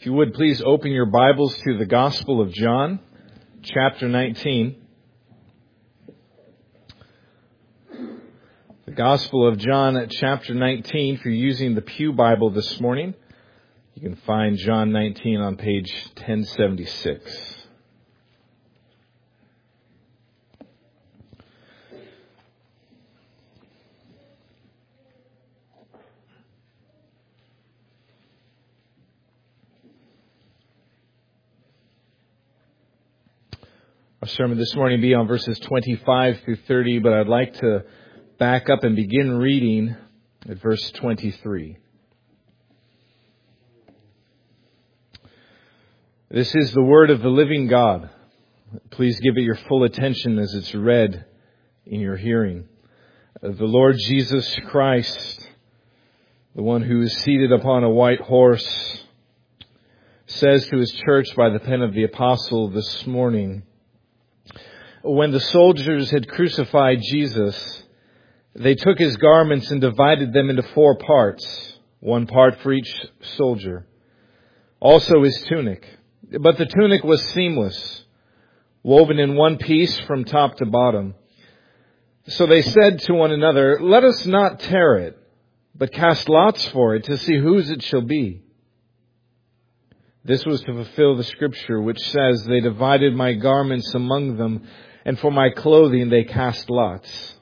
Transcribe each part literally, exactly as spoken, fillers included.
If you would, please open your Bibles to the Gospel of John, chapter nineteen. The Gospel of John, chapter nineteen. If you're using the Pew Bible this morning, you can find John nineteen on page ten seventy-six. Our sermon this morning will be on verses twenty-five through thirty, but I'd like to back up and begin reading at verse twenty-three. This is the word of the living God. Please give it your full attention as it's read in your hearing. The Lord Jesus Christ, the one who is seated upon a white horse, says to his church by the pen of the apostle this morning, when the soldiers had crucified Jesus, they took his garments and divided them into four parts, one part for each soldier. Also his tunic. But the tunic was seamless, woven in one piece from top to bottom. So they said to one another, "Let us not tear it, but cast lots for it to see whose it shall be." This was to fulfill the scripture which says, "They divided my garments among them, and for my clothing they cast lots."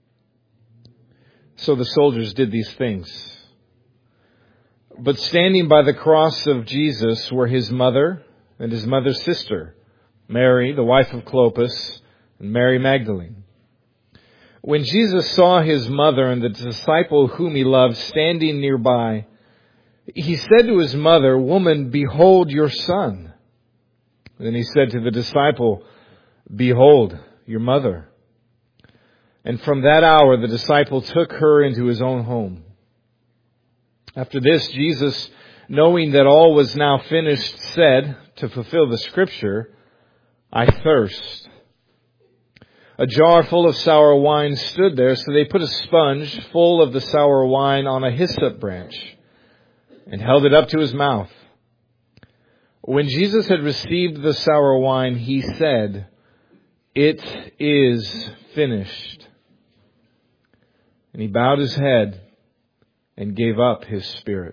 So the soldiers did these things. But standing by the cross of Jesus were his mother and his mother's sister, Mary, the wife of Clopas, and Mary Magdalene. When Jesus saw his mother and the disciple whom he loved standing nearby, he said to his mother, "Woman, behold your son." Then he said to the disciple, "Behold your mother." And from that hour the disciple took her into his own home. After this, Jesus, knowing that all was now finished, said, to fulfill the scripture, "I thirst." A jar full of sour wine stood there, so they put a sponge full of the sour wine on a hyssop branch and held it up to his mouth. When Jesus had received the sour wine, he said, "It is finished." And he bowed his head and gave up his spirit.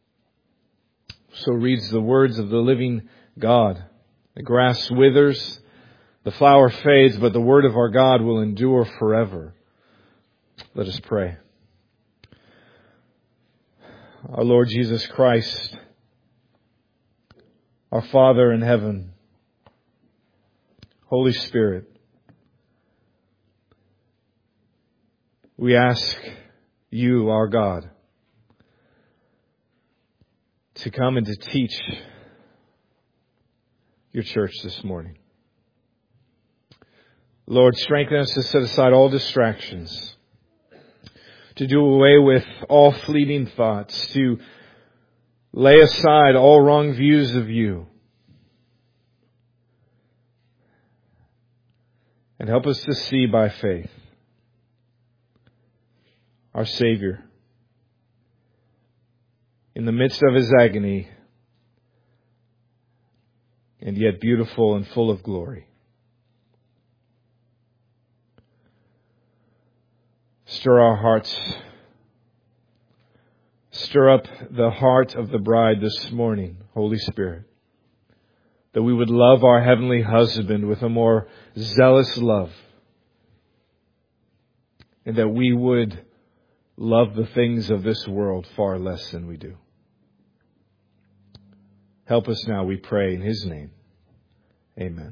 So reads the words of the living God. The grass withers, the flower fades, but the word of our God will endure forever. Let us pray. Our Lord Jesus Christ, our Father in heaven, Holy Spirit, we ask you, our God, to come and to teach your church this morning. Lord, strengthen us to set aside all distractions, to do away with all fleeting thoughts, to lay aside all wrong views of you, and help us to see by faith our Savior in the midst of his agony, and yet beautiful and full of glory. Stir our hearts. Stir up the heart of the bride this morning, Holy Spirit, that we would love our heavenly husband with a more zealous love, and that we would love the things of this world far less than we do. Help us now, we pray, in his name. Amen.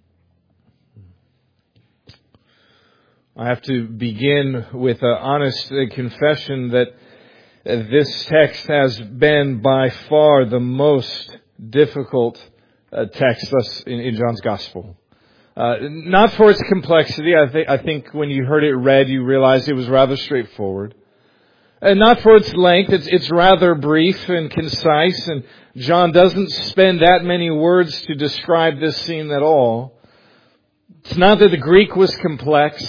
I have to begin with an honest confession that this text has been by far the most difficult text in John's Gospel. Uh, not for its complexity. I, th- I think when you heard it read, you realized it was rather straightforward. And not for its length. It's, it's rather brief and concise, and John doesn't spend that many words to describe this scene at all. It's not that the Greek was complex.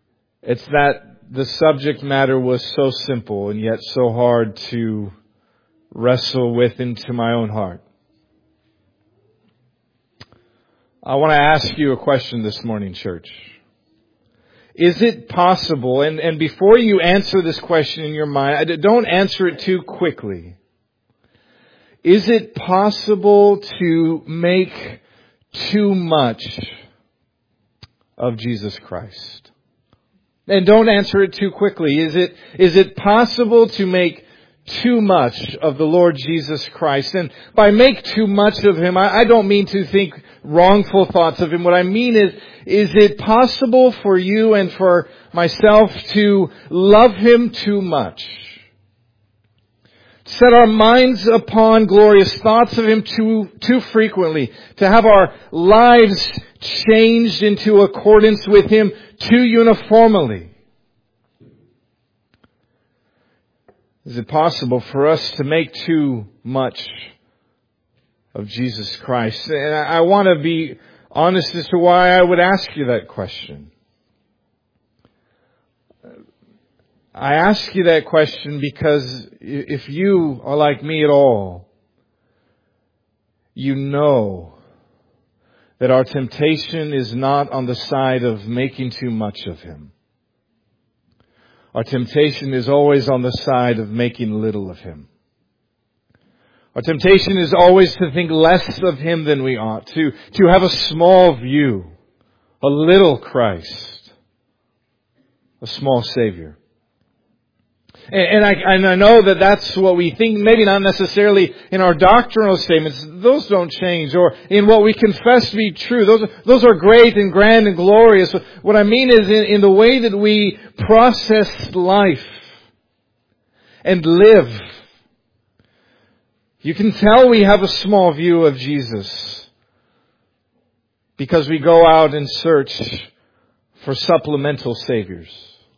It's that the subject matter was so simple and yet so hard to wrestle with into my own heart. I want to ask you a question this morning, church. Is it possible, and, and before you answer this question in your mind, don't answer it too quickly. Is it possible to make too much of Jesus Christ? And don't answer it too quickly. Is it, is it possible to make too much of the Lord Jesus Christ? And by make too much of Him, I, I don't mean to think wrongful thoughts of Him. What I mean is, is it possible for you and for myself to love Him too much? Set our minds upon glorious thoughts of Him too, too frequently. To have our lives changed into accordance with Him too uniformly. Is it possible for us to make too much of Jesus Christ? And I want to be honest as to why I would ask you that question. I ask you that question because if you are like me at all, you know that our temptation is not on the side of making too much of Him. Our temptation is always on the side of making little of Him. Our temptation is always to think less of Him than we ought, to, to have a small view, a little Christ, a small Savior. And I, and I know that that's what we think, maybe not necessarily in our doctrinal statements. Those don't change. Or in what we confess to be true. Those, those are great and grand and glorious. What I mean is in, in the way that we process life and live. You can tell we have a small view of Jesus because we go out and search for supplemental saviors.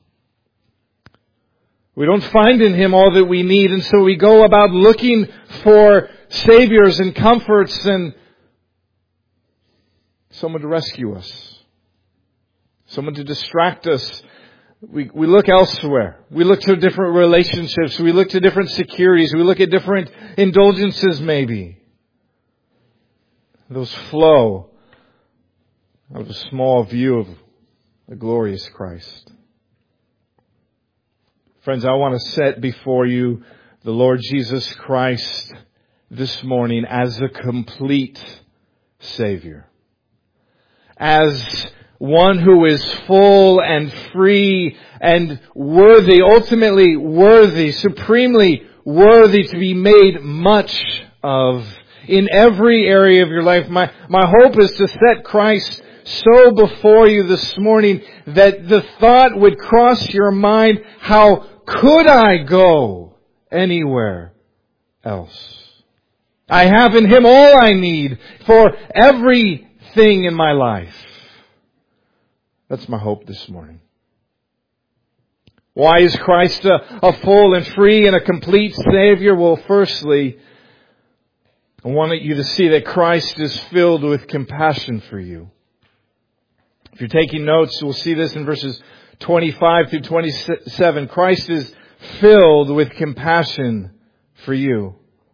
We don't find in Him all that we need, and so we go about looking for saviors and comforts and someone to rescue us, someone to distract us. We, we look elsewhere. We look to different relationships. We look to different securities. We look at different indulgences maybe. Those flow out of a small view of a glorious Christ. Friends, I want to set before you the Lord Jesus Christ this morning as a complete Savior. As one who is full and free and worthy, ultimately worthy, supremely worthy to be made much of in every area of your life. My, my hope is to set Christ so before you this morning that the thought would cross your mind, how could I go anywhere else? I have in Him all I need for everything in my life. That's my hope this morning. Why is Christ a, a full and free and a complete Savior? Well, firstly, I want you to see that Christ is filled with compassion for you. If you're taking notes, we'll see this in verses twenty-five through twenty-seven. Christ is filled with compassion for you.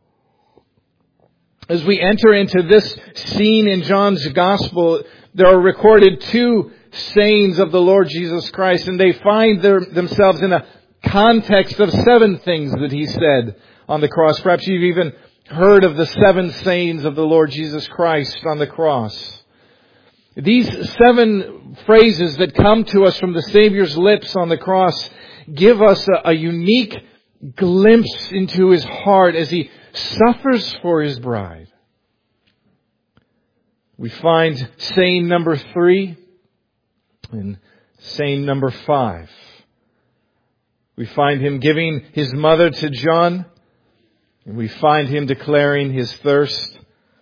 As we enter into this scene in John's Gospel, there are recorded two sayings of the Lord Jesus Christ, and they find their, themselves in a context of seven things that He said on the cross. Perhaps you've even heard of the seven sayings of the Lord Jesus Christ on the cross. These seven phrases that come to us from the Savior's lips on the cross give us a, a unique glimpse into His heart as He suffers for His bride. We find saying number three and saying number five. We find Him giving His mother to John, and we find Him declaring His thirst.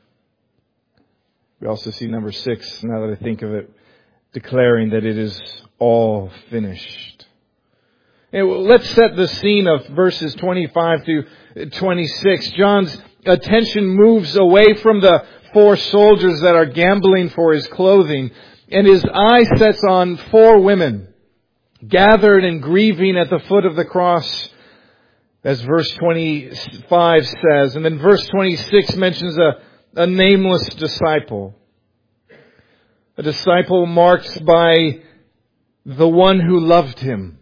We also see number six, now that I think of it, declaring that it is all finished. And let's set the scene of verses twenty-five to twenty-six. John's attention moves away from the four soldiers that are gambling for his clothing, and his eye sets on four women gathered and grieving at the foot of the cross. as verse twenty-five says. And then verse twenty-six mentions a, a nameless disciple. A disciple marked by the one who loved him.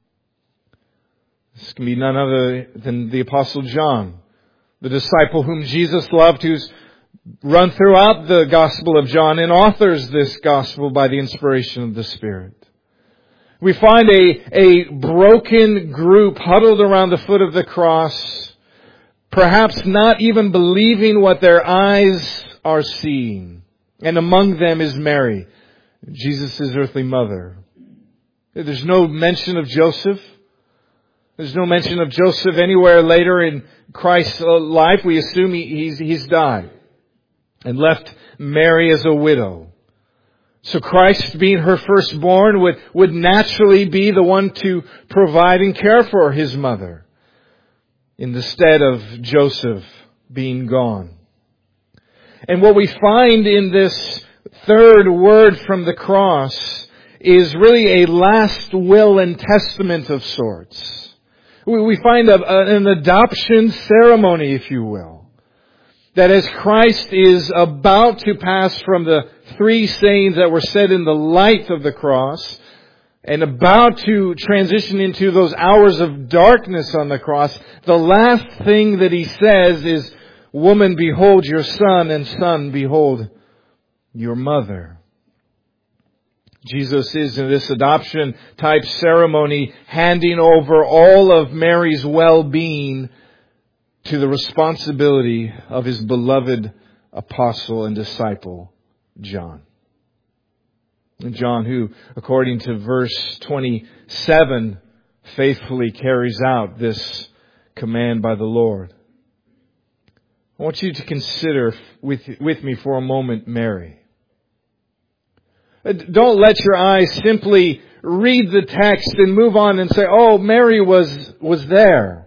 This can be none other than the Apostle John, the disciple whom Jesus loved, who's run throughout the Gospel of John and authors this Gospel by the inspiration of the Spirit. We find a, a broken group huddled around the foot of the cross, perhaps not even believing what their eyes are seeing. And among them is Mary, Jesus' earthly mother. There's no mention of Joseph. There's no mention of Joseph anywhere later in Christ's life. We assume he, he's, he's died and left Mary as a widow. So Christ, being her firstborn, would, would naturally be the one to provide and care for his mother in the stead of Joseph being gone. And what we find in this third word from the cross is really a last will and testament of sorts. We find a, an adoption ceremony, if you will. That as Christ is about to pass from the three sayings that were said in the light of the cross and about to transition into those hours of darkness on the cross, the last thing that he says is, "Woman, behold your son, and son, behold your mother." Jesus is in this adoption type ceremony handing over all of Mary's well-being to the responsibility of his beloved apostle and disciple, John. And John, who, according to verse twenty-seven, faithfully carries out this command by the Lord. I want you to consider with, with me for a moment Mary. Don't let your eyes simply read the text and move on and say, "Oh, Mary was, was there."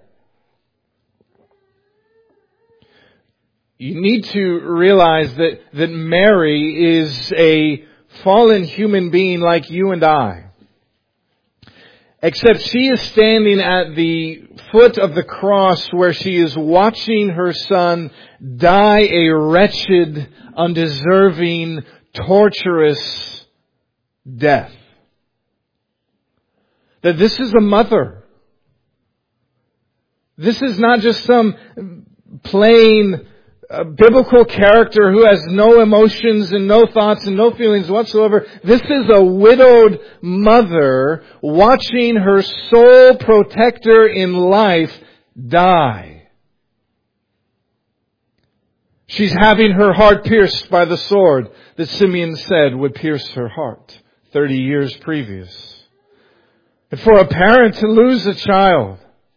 You need to realize that, that Mary is a fallen human being like you and I. Except she is standing at the foot of the cross where she is watching her son die a wretched, undeserving, torturous death. That this is a mother. This is not just some plain a biblical character who has no emotions and no thoughts and no feelings whatsoever. This is a widowed mother watching her sole protector in life die. She's having her heart pierced by the sword that Simeon said would pierce her heart thirty years previous. And for a parent to lose a child,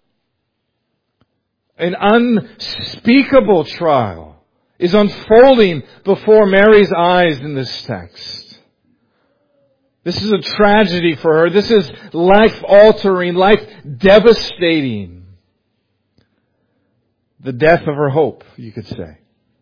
an unspeakable trial is unfolding before Mary's eyes in this text. This is a tragedy for her. This is life-altering, life-devastating. The death of her hope, you could say.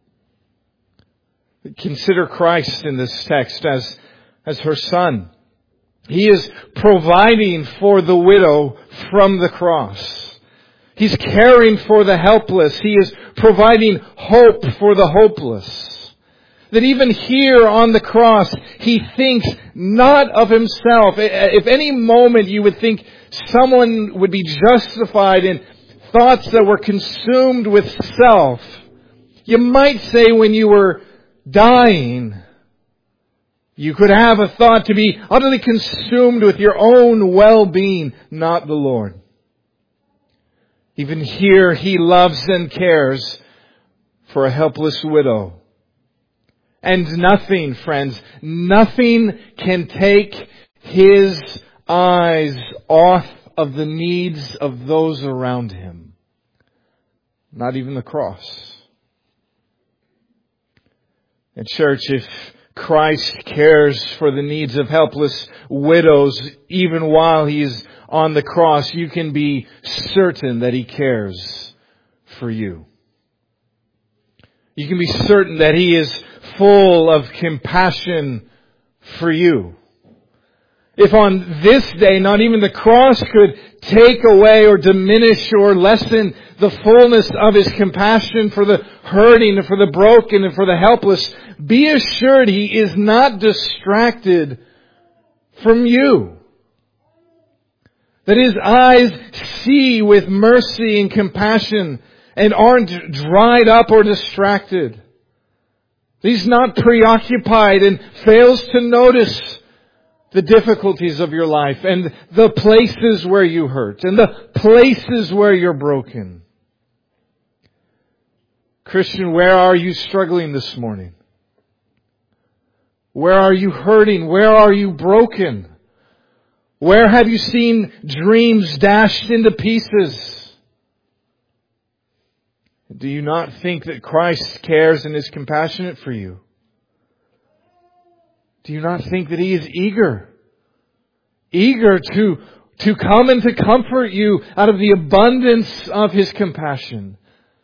Consider Christ in this text as, as her son. He is providing for the widow from the cross. He's caring for the helpless. He is providing hope for the hopeless. That even here on the cross, He thinks not of Himself. If any moment you would think someone would be justified in thoughts that were consumed with self, you might say when you were dying, you could have a thought to be utterly consumed with your own well-being, not the Lord. Even here, He loves and cares for a helpless widow. And nothing, friends, nothing can take His eyes off of the needs of those around Him. Not even the cross. And church, if Christ cares for the needs of helpless widows even while He is on the cross, you can be certain that He cares for you. You can be certain that He is full of compassion for you. If on this day not even the cross could take away or diminish or lessen the fullness of His compassion for the hurting and for the broken and for the helpless, be assured He is not distracted from you. That His eyes see with mercy and compassion and aren't dried up or distracted. He's not preoccupied and fails to notice the difficulties of your life and the places where you hurt and the places where you're broken. Christian, where are you struggling this morning? Where are you hurting? Where are you broken? Where have you seen dreams dashed into pieces? Do you not think that Christ cares and is compassionate for you? Do you not think that He is eager? Eager to, to come and to comfort you out of the abundance of His compassion.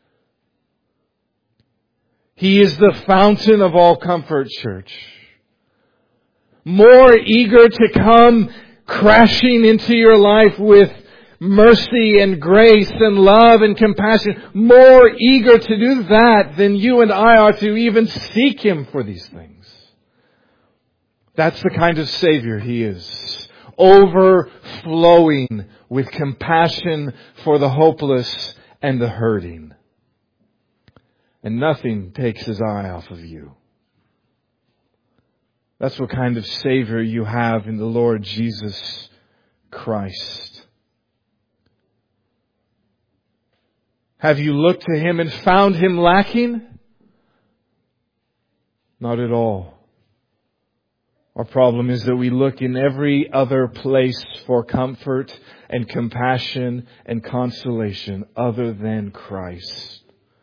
He is the fountain of all comfort, church. More eager to come crashing into your life with mercy and grace and love and compassion. More eager to do that than you and I are to even seek Him for these things. That's the kind of Savior He is. Overflowing with compassion for the hopeless and the hurting. And nothing takes His eye off of you. That's what kind of Savior you have in the Lord Jesus Christ. Have you looked to Him and found Him lacking? Not at all. Our problem is that we look in every other place for comfort and compassion and consolation other than Christ.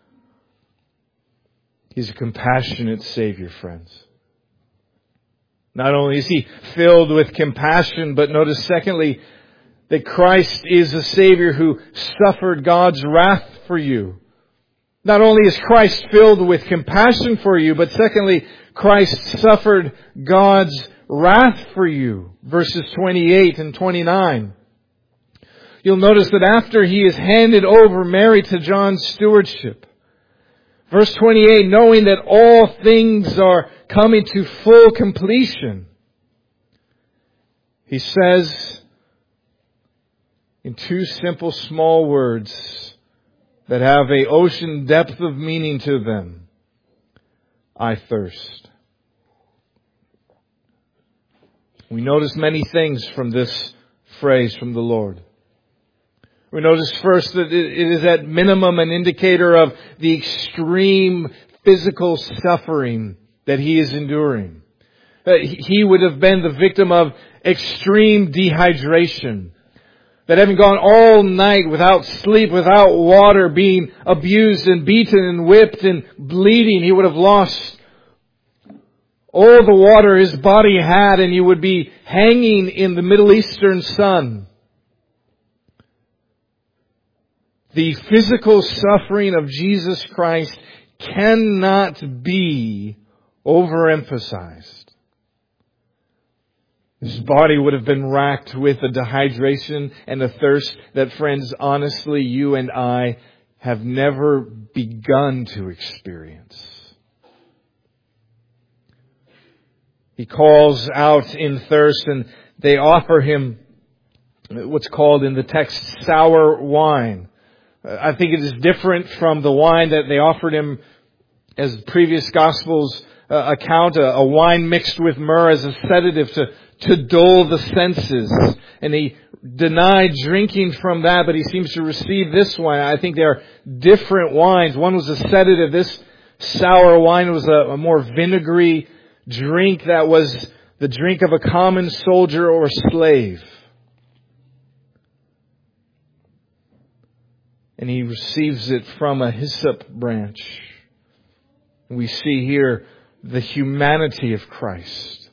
He's a compassionate Savior, friends. Not only is He filled with compassion, but notice secondly, that Christ is a Savior who suffered God's wrath for you. Not only is Christ filled with compassion for you, but secondly, Christ suffered God's wrath for you. Verses twenty-eight and twenty-nine. You'll notice that after He is handed over Mary to John's stewardship, verse twenty-eight, knowing that all things are coming to full completion, He says in two simple small words that have an ocean depth of meaning to them, I thirst. We notice many things from this phrase from the Lord. We notice first that it is at minimum an indicator of the extreme physical suffering that He is enduring. He would have been the victim of extreme dehydration. That having gone all night without sleep, without water, being abused and beaten and whipped and bleeding, he would have lost all the water his body had, and he would be hanging in the Middle Eastern sun. The physical suffering of Jesus Christ cannot be overemphasized. His body would have been racked with a dehydration and a thirst that, friends, honestly, you and I have never begun to experience. He calls out in thirst, and they offer Him what's called in the text sour wine. I think it is different from the wine that they offered Him as previous Gospels uh, account, a, a wine mixed with myrrh as a sedative to, to dull the senses. And He denied drinking from that, but He seems to receive this wine. I think they are different wines. One was a sedative. This sour wine was a, a more vinegary drink that was the drink of a common soldier or slave. And He receives it from a hyssop branch. We see here the humanity of Christ.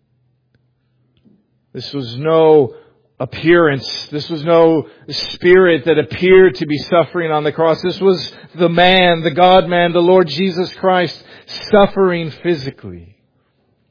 This was no appearance. This was no spirit that appeared to be suffering on the cross. This was the man, the God-man, the Lord Jesus Christ, suffering physically.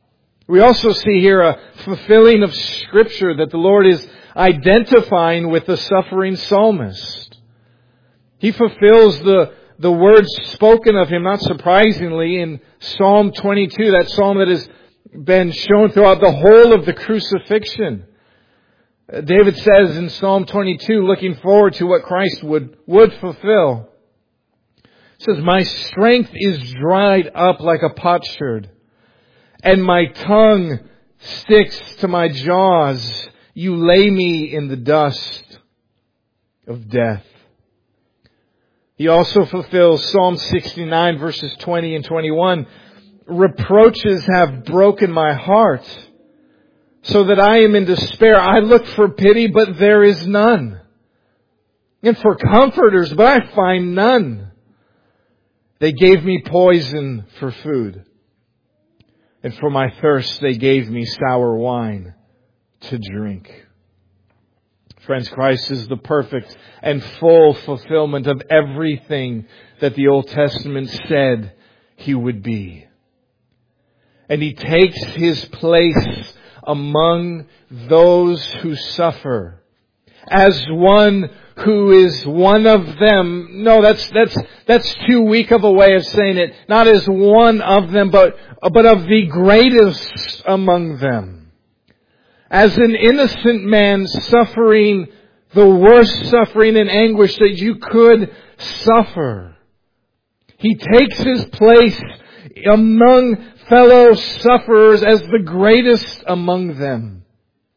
We also see here a fulfilling of Scripture that the Lord is identifying with the suffering psalmist. He fulfills the, the words spoken of Him, not surprisingly, in Psalm twenty-two, that psalm that has been shown throughout the whole of the crucifixion. David says in Psalm twenty-two, looking forward to what Christ would, would fulfill. He says, "My strength is dried up like a potsherd, and my tongue sticks to my jaws. You lay me in the dust of death." He also fulfills Psalm sixty-nine verses twenty and twenty-one. "Reproaches have broken my heart, so that I am in despair. I look for pity, but there is none. And for comforters, but I find none. They gave me poison for food, and for my thirst they gave me sour wine to drink." Friends, Christ is the perfect and full fulfillment of everything that the Old Testament said He would be. And He takes His place among those who suffer as one who is one of them. No, that's, that's, that's too weak of a way of saying it. Not as one of them, but, but of the greatest among them. As an innocent man suffering the worst suffering and anguish that you could suffer. He takes His place among fellow sufferers as the greatest among them.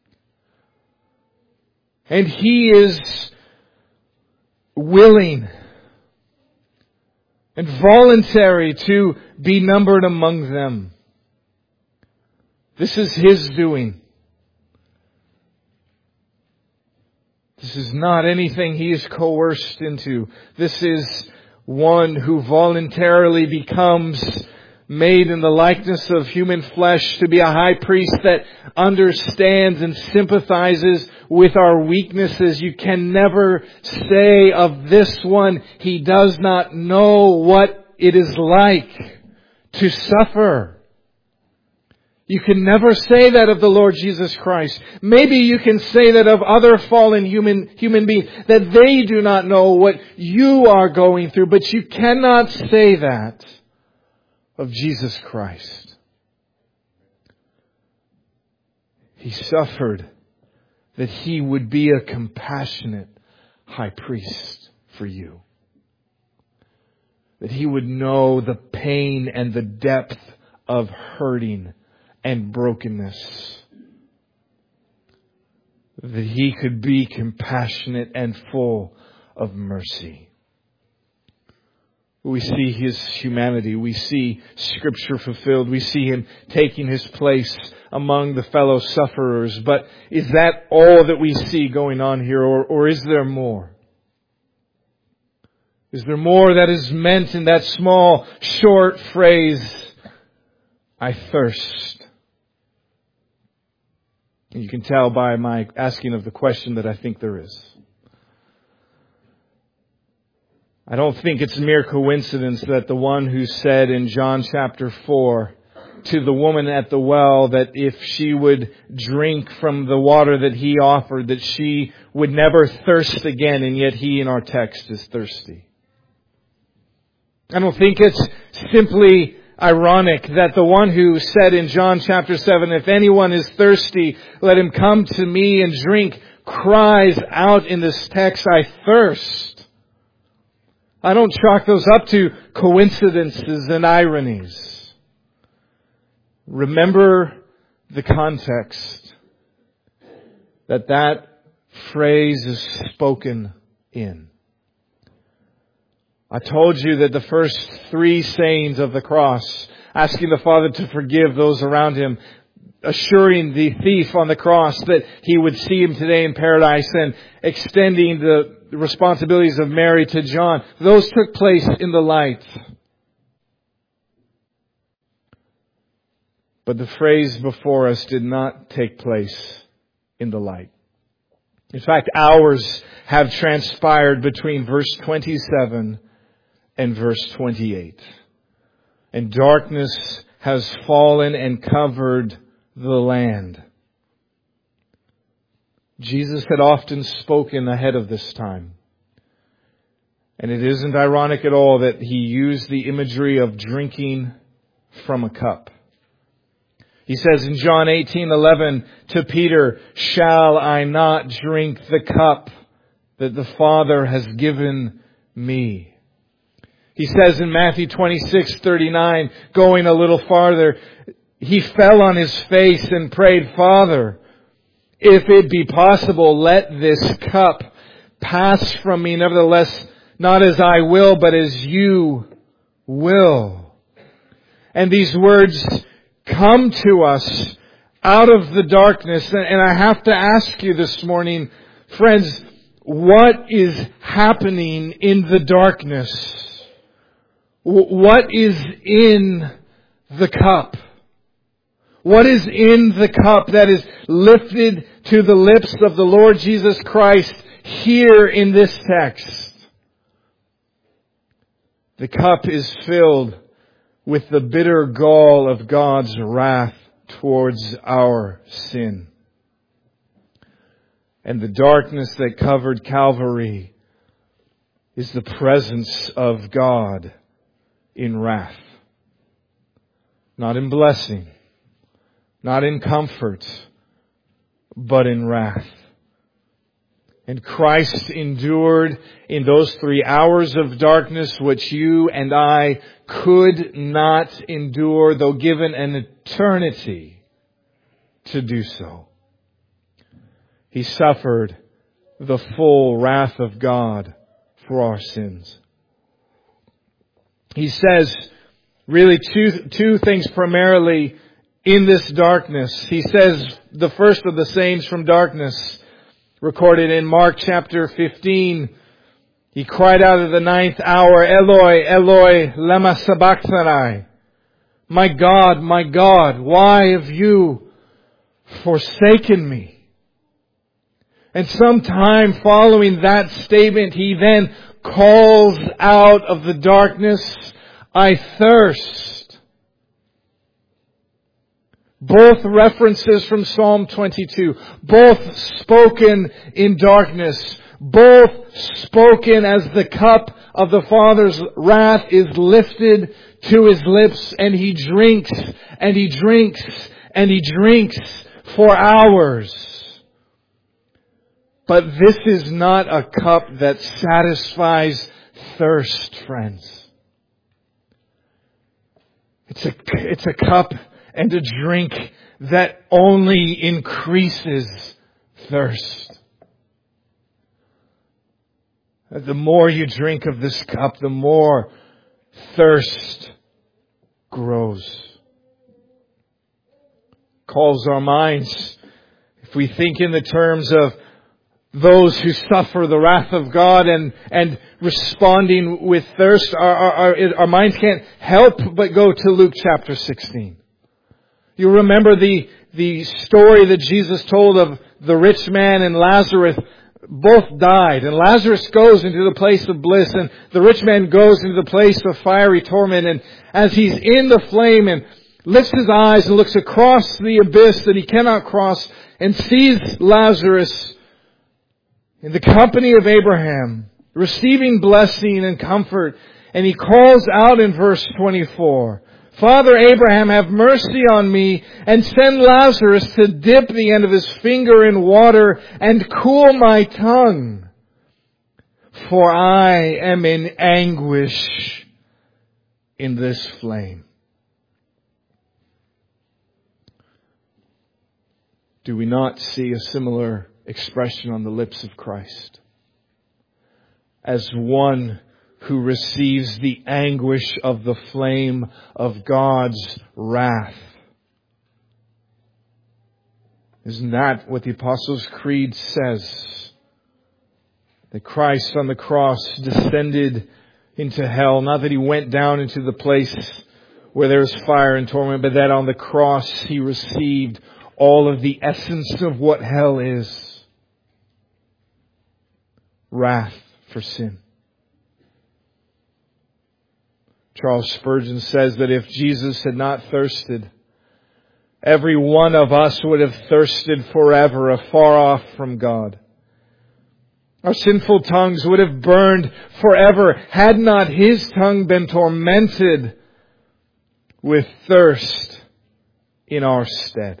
And He is willing and voluntary to be numbered among them. This is His doing. This is not anything He is coerced into. This is one who voluntarily becomes made in the likeness of human flesh to be a high priest that understands and sympathizes with our weaknesses. You can never say of this one, he does not know what it is like to suffer. You can never say that of the Lord Jesus Christ. Maybe you can say that of other fallen human human beings, that they do not know what you are going through, but you cannot say that of Jesus Christ. He suffered that He would be a compassionate high priest for you. That He would know the pain and the depth of hurting and brokenness. That He could be compassionate and full of mercy. We see His humanity. We see Scripture fulfilled. We see Him taking His place among the fellow sufferers. But is that all that we see going on here, or, or is there more? Is there more that is meant in that small, short phrase, "I thirst"? And you can tell by my asking of the question that I think there is. I don't think it's mere coincidence that the one who said in John chapter four to the woman at the well that if she would drink from the water that He offered, that she would never thirst again, and yet he in our text is thirsty. I don't think it's simply ironic that the one who said in John chapter seven, "If anyone is thirsty, let him come to me and drink," cries out in this text, "I thirst." I don't chalk those up to coincidences and ironies. Remember the context that that phrase is spoken in. I told you that the first three sayings of the cross, asking the Father to forgive those around Him, assuring the thief on the cross that he would see him today in paradise, and extending the responsibilities of Mary to John, those took place in the light. But the phrase before us did not take place in the light. In fact, hours have transpired between verse twenty-seven and verse twenty-eight. And darkness has fallen and covered the land. Jesus had often spoken ahead of this time. And it isn't ironic at all that He used the imagery of drinking from a cup. He says in John eighteen eleven to Peter, "Shall I not drink the cup that the Father has given me?" He says in Matthew twenty-six thirty-nine, going a little farther, He fell on His face and prayed, "Father, if it be possible, let this cup pass from me. Nevertheless, not as I will, but as You will." And these words come to us out of the darkness. And I have to ask you this morning, friends, what is happening in the darkness? What is in the cup? What is in the cup that is lifted to the lips of the Lord Jesus Christ here in this text? The cup is filled with the bitter gall of God's wrath towards our sin. And the darkness that covered Calvary is the presence of God in wrath. Not in blessing, not in comfort, but in wrath. And Christ endured in those three hours of darkness which you and I could not endure, though given an eternity to do so. He suffered the full wrath of God for our sins. He says really two, two things primarily in this darkness. He says the first of the sayings from darkness, recorded in Mark chapter fifteen. He cried out at the ninth hour, "Eloi, Eloi, lema sabachthani." "My God, my God, why have you forsaken me?" And sometime following that statement, he then calls out of the darkness, "I thirst." Both references from Psalm twenty-two. Both spoken in darkness. Both spoken as the cup of the Father's wrath is lifted to His lips, and He drinks and He drinks and He drinks for hours. But this is not a cup that satisfies thirst, friends. It's a, it's a cup and a drink that only increases thirst. The more you drink of this cup, the more thirst grows. Calls our minds, if we think in the terms of those who suffer the wrath of God and, and responding with thirst, our, our, our, our minds can't help but go to Luke chapter sixteen. You remember the, the story that Jesus told of the rich man and Lazarus. Both died, and Lazarus goes into the place of bliss, and the rich man goes into the place of fiery torment. And as he's in the flame and lifts his eyes and looks across the abyss that he cannot cross and sees Lazarus in the company of Abraham, receiving blessing and comfort, and he calls out in verse twenty-four, "Father Abraham, have mercy on me and send Lazarus to dip the end of his finger in water and cool my tongue, for I am in anguish in this flame." Do we not see a similar expression on the lips of Christ as one who receives the anguish of the flame of God's wrath? Isn't that what the Apostles' Creed says? That Christ on the cross descended into hell. Not that He went down into the place where there is fire and torment, but that on the cross He received all of the essence of what hell is. Wrath for sin. Charles Spurgeon says that if Jesus had not thirsted, every one of us would have thirsted forever afar off from God. Our sinful tongues would have burned forever had not His tongue been tormented with thirst in our stead.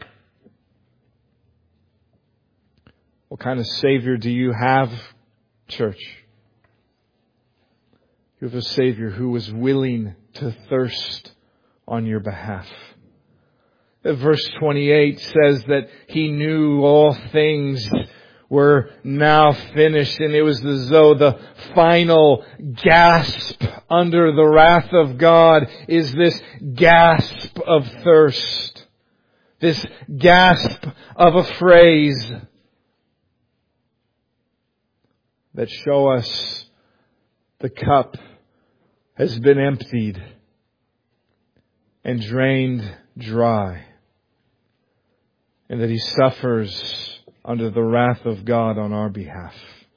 What kind of Savior do you have, church? You have a Savior who was willing to thirst on your behalf. Verse twenty-eight says that He knew all things were now finished, and it was as though the final gasp under the wrath of God is this gasp of thirst. This gasp of a phrase that show us the cup has been emptied and drained dry, and that He suffers under the wrath of God on our behalf.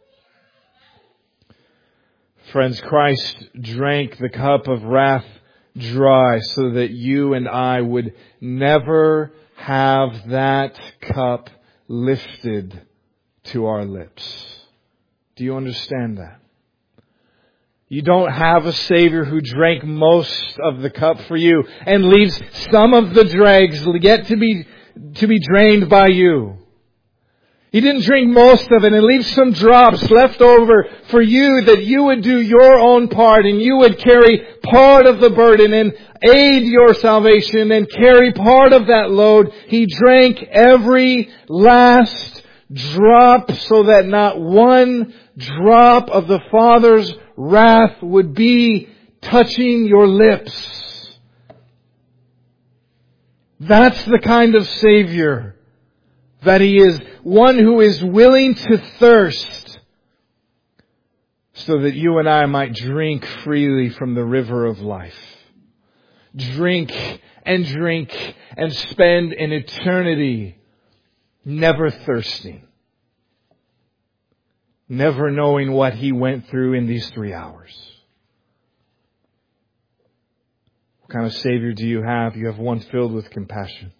Friends, Christ drank the cup of wrath dry so that you and I would never have that cup lifted to our lips. Do you understand that? You don't have a Savior who drank most of the cup for you and leaves some of the dregs yet to be, to be drained by you. He didn't drink most of it and leave some drops left over for you that you would do your own part and you would carry part of the burden and aid your salvation and carry part of that load. He drank every last drop so that not one drop of the Father's wrath would be touching your lips. That's the kind of Savior that He is. One who is willing to thirst so that you and I might drink freely from the river of life. Drink and drink and spend an eternity never thirsting. Never knowing what He went through in these three hours. What kind of Savior do you have? You have one filled with compassion.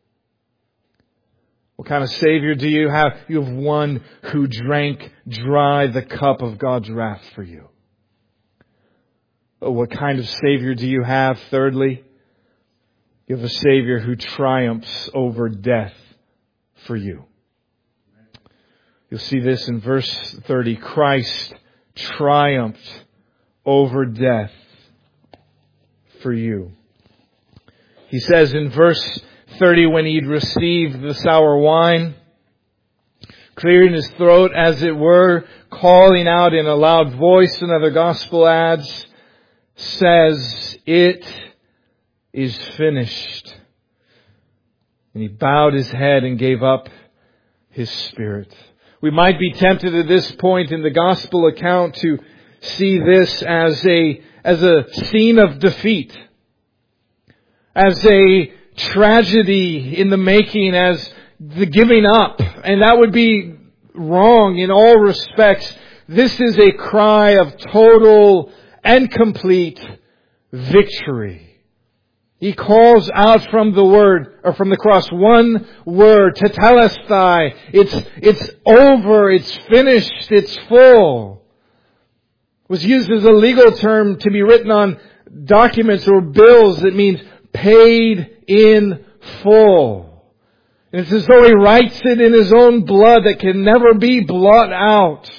What kind of Savior do you have? You have one who drank dry the cup of God's wrath for you. But what kind of Savior do you have? Thirdly, you have a Savior who triumphs over death for you. You'll see this in verse thirty. Christ triumphed over death for you. He says in verse thirty, when He'd received the sour wine, clearing His throat as it were, calling out in a loud voice, another gospel adds, says, "It is finished." And He bowed His head and gave up His spirit. We might be tempted at this point in the gospel account to see this as a, as a scene of defeat, as a tragedy in the making, as the giving up. And that would be wrong in all respects. This is a cry of total and complete victory. He calls out from the word, or from the cross, one word, tetelestai. It's, it's over, it's finished, it's full. It was used as a legal term to be written on documents or bills that means paid in full. And it's as though He writes it in His own blood that can never be blotted out.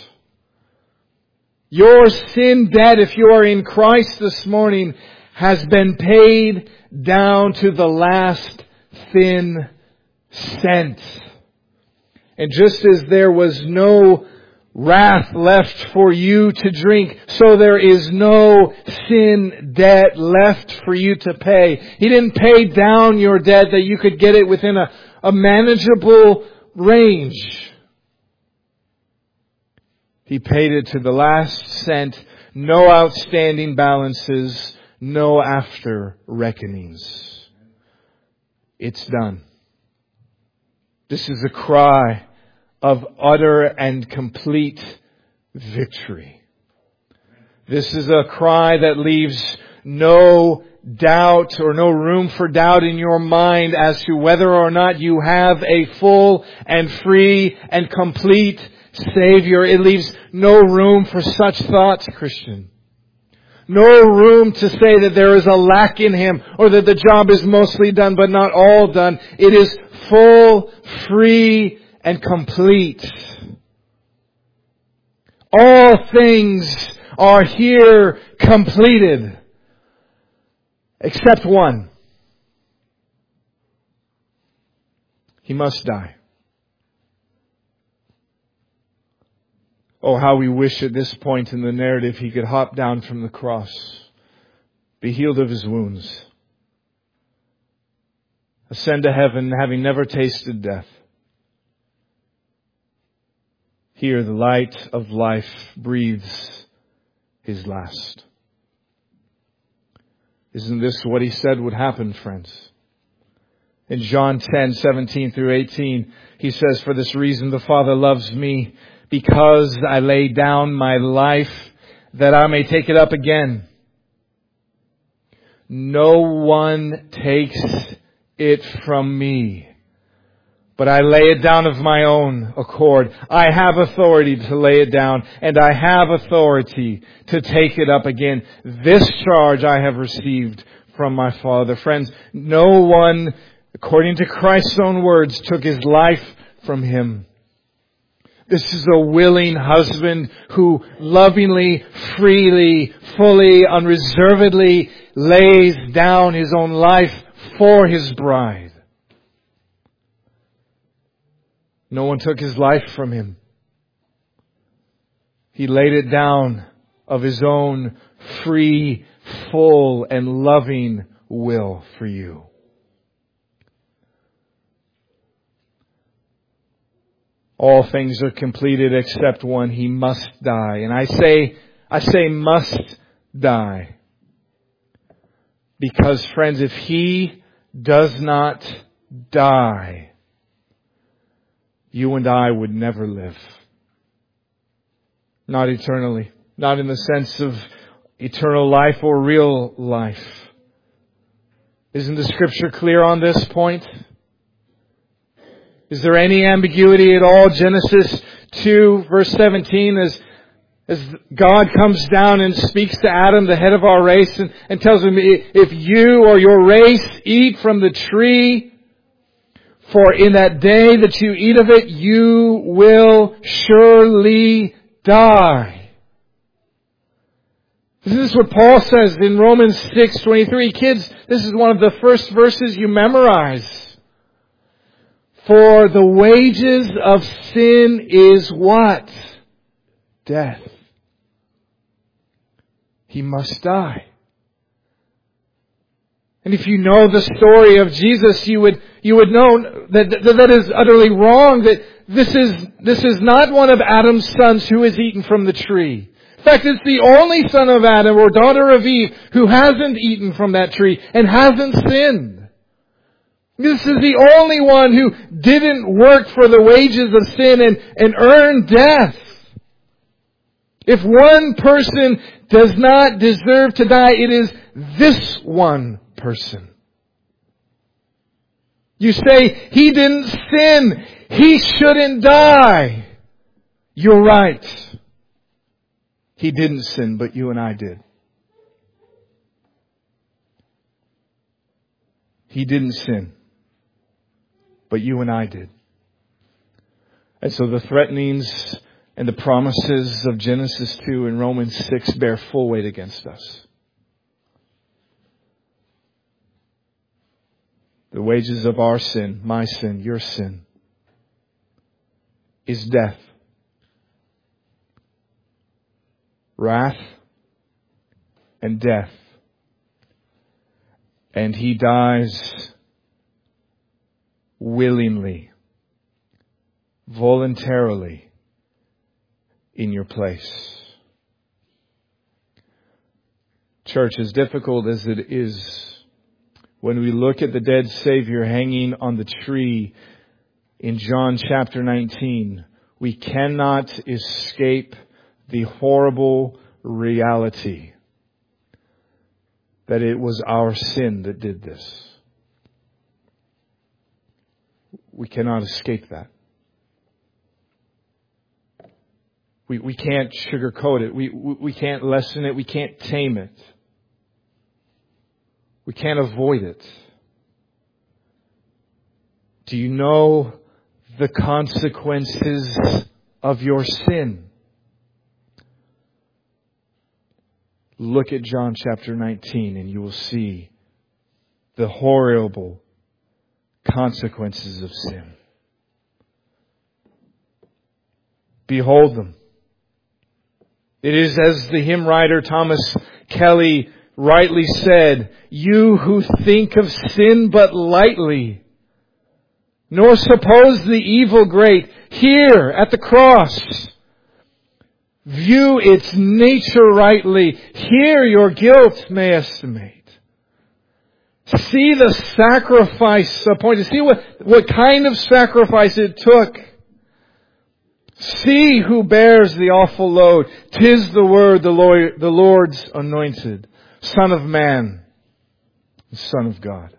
Your sin debt, if you are in Christ this morning, has been paid down to the last thin cent. And just as there was no wrath left for you to drink, so there is no sin debt left for you to pay. He didn't pay down your debt that you could get it within a, a manageable range. He paid it to the last cent, no outstanding balances, no after reckonings. It's done. This is a cry of utter and complete victory. This is a cry that leaves no doubt or no room for doubt in your mind as to whether or not you have a full and free and complete Savior. It leaves no room for such thoughts, Christian. No room to say that there is a lack in Him or that the job is mostly done but not all done. It is full, free, and complete. All things are here completed except one. He must die. Oh, how we wish at this point in the narrative He could hop down from the cross, be healed of His wounds, ascend to heaven having never tasted death. Here the light of life breathes His last. Isn't this what He said would happen, friends? In John ten, seventeen through eighteen, He says, "For this reason the Father loves me, because I lay down my life that I may take it up again. No one takes it from me, but I lay it down of my own accord. I have authority to lay it down, and I have authority to take it up again. This charge I have received from my Father." Friends, no one, according to Christ's own words, took His life from Him. This is a willing husband who lovingly, freely, fully, unreservedly lays down his own life for his bride. No one took His life from Him. He laid it down of His own free, full, and loving will for you. All things are completed except one. He must die. And I say, I say must die. Because, friends, if He does not die, you and I would never live. Not eternally. Not in the sense of eternal life or real life. Isn't the Scripture clear on this point? Is there any ambiguity at all? Genesis two, verse seventeen, as, as God comes down and speaks to Adam, the head of our race, and, and tells him, if you or your race eat from the tree, for in that day that you eat of it, you will surely die. This is what Paul says in Romans six twenty-three. Kids, this is one of the first verses you memorize. For the wages of sin is what? Death. He must die. And if you know the story of Jesus, you would you would know that that, that is utterly wrong. That this is this is not one of Adam's sons who has eaten from the tree. In fact, it's the only son of Adam or daughter of Eve who hasn't eaten from that tree and hasn't sinned. This is the only one who didn't work for the wages of sin and, and earn death. If one person does not deserve to die, it is this one person. You say, He didn't sin. He shouldn't die. You're right. He didn't sin, but you and I did. He didn't sin, but you and I did. And so the threatenings and the promises of Genesis two and Romans six bear full weight against us. The wages of our sin, my sin, your sin, is death. Wrath and death. And He dies willingly, voluntarily, in your place. Church, as difficult as it is, when we look at the dead Savior hanging on the tree in John chapter nineteen, we cannot escape the horrible reality that it was our sin that did this. We cannot escape that. We, we can't sugarcoat it. We, we, we can't lessen it. We can't tame it. We can't avoid it. Do you know the consequences of your sin? Look at John chapter nineteen and you will see the horrible consequences of sin. Behold them. It is as the hymn writer Thomas Kelly rightly said, you who think of sin but lightly, nor suppose the evil great, here at the cross, view its nature rightly, here your guilt may estimate. See the sacrifice appointed. See what, what kind of sacrifice it took. See who bears the awful load. 'Tis the Word, the Lord, the Lord's anointed, Son of Man, Son of God.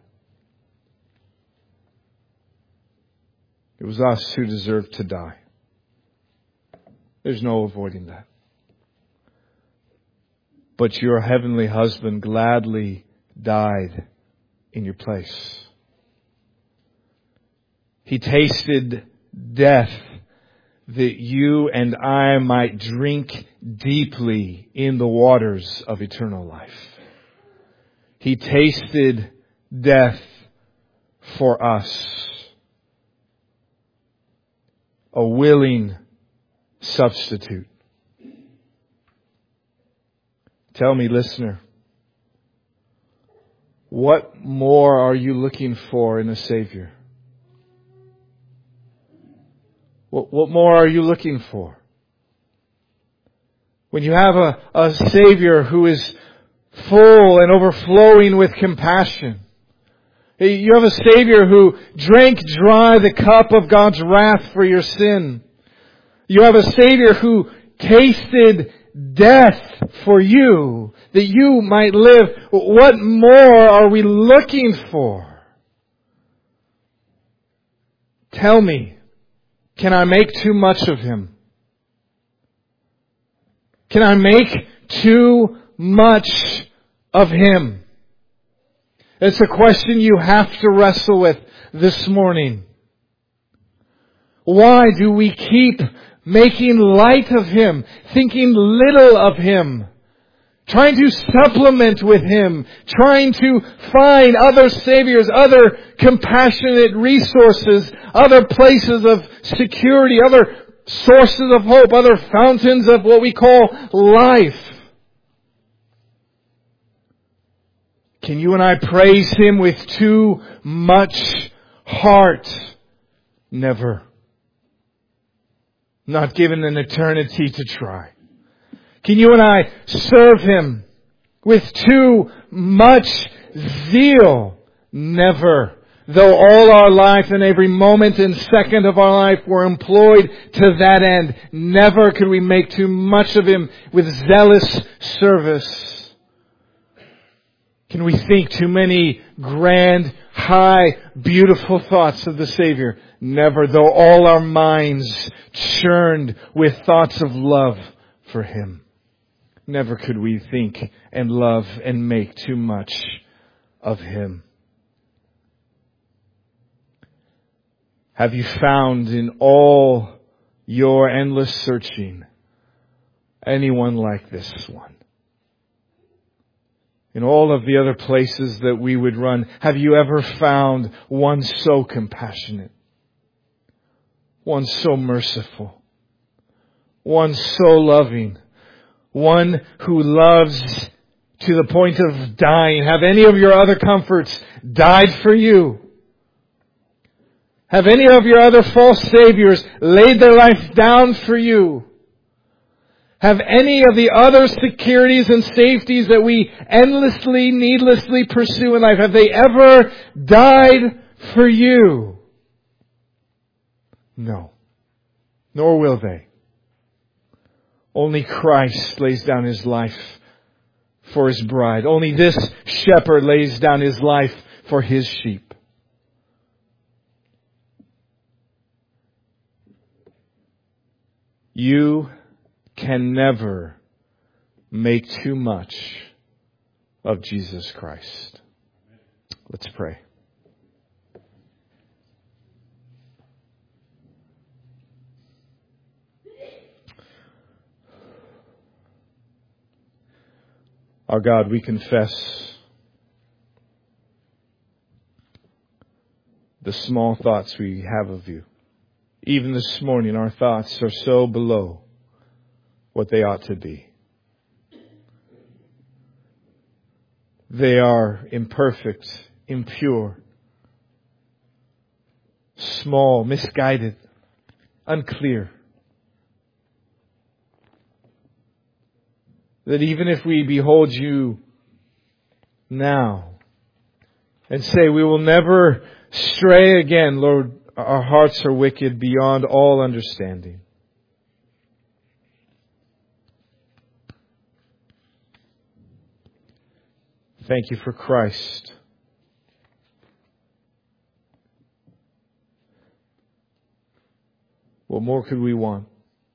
It was us who deserved to die. There's no avoiding that. But your heavenly husband gladly died in your place. He tasted death that you and I might drink deeply in the waters of eternal life. He tasted death for us. A willing substitute. Tell me, listener, what more are you looking for in a Savior? What, what more are you looking for? When you have a, a Savior who is full and overflowing with compassion. You have a Savior who drank dry the cup of God's wrath for your sin. You have a Savior who tasted death for you, that you might live. What more are we looking for? Tell me, can I make too much of Him? Can I make too much of Him? It's a question you have to wrestle with this morning. Why do we keep making light of Him, thinking little of Him, trying to supplement with Him, trying to find other saviors, other compassionate resources, other places of security, other sources of hope, other fountains of what we call life? Can you and I praise Him with too much heart? Never. Not given an eternity to try. Can you and I serve Him with too much zeal? Never. Though all our life and every moment and second of our life were employed to that end, never could we make too much of Him with zealous service. Can we think too many grand, high, beautiful thoughts of the Savior? Never, though all our minds churned with thoughts of love for Him. Never could we think and love and make too much of Him. Have you found in all your endless searching anyone like this one? In all of the other places that we would run, have you ever found one so compassionate? One so merciful? One so loving? One who loves to the point of dying? Have any of your other comforts died for you? Have any of your other false saviors laid their life down for you? Have any of the other securities and safeties that we endlessly, needlessly pursue in life, have they ever died for you? No. Nor will they. Only Christ lays down His life for His bride. Only this shepherd lays down his life for his sheep. You can never make too much of Jesus Christ. Let's pray. Our God, we confess the small thoughts we have of You. Even this morning, our thoughts are so below what they ought to be. They are imperfect, impure, small, misguided, unclear. That even if we behold You now and say we will never stray again, Lord, our hearts are wicked beyond all understanding. Thank You for Christ. What more could we want?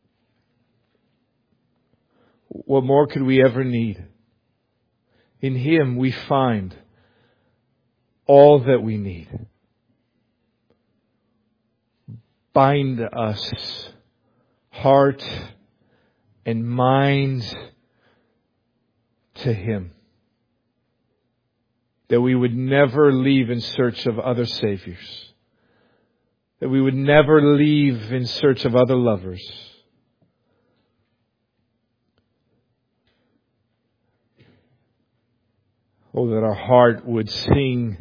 What more could we ever need? In Him we find all that we need. Bind us, heart and mind, to Him. That we would never leave in search of other saviors. That we would never leave in search of other lovers. Oh, that our heart would sing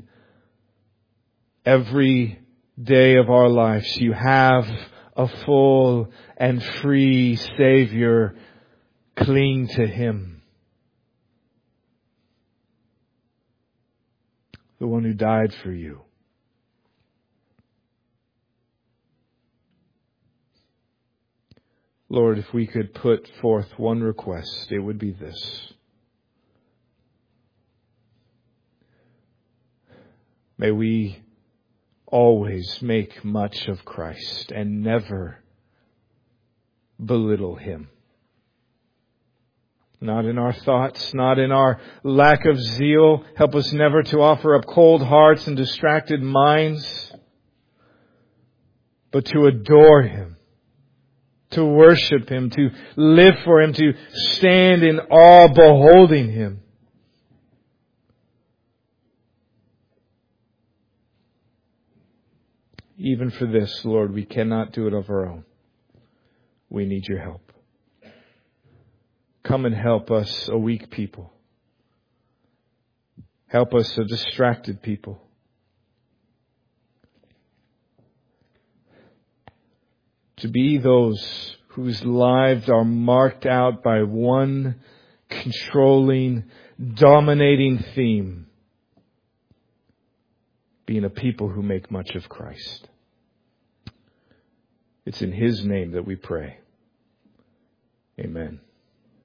every day of our lives, You have a full and free Savior. Cling to Him. The one who died for you. Lord, if we could put forth one request, it would be this. May we always make much of Christ and never belittle Him. Not in our thoughts, not in our lack of zeal. Help us never to offer up cold hearts and distracted minds, but to adore Him, to worship Him, to live for Him, to stand in awe beholding Him. Even for this, Lord, we cannot do it of our own. We need Your help. Come and help us, a weak people. Help us, a distracted people. To be those whose lives are marked out by one controlling, dominating theme. Being a people who make much of Christ. It's in His name that we pray. Amen.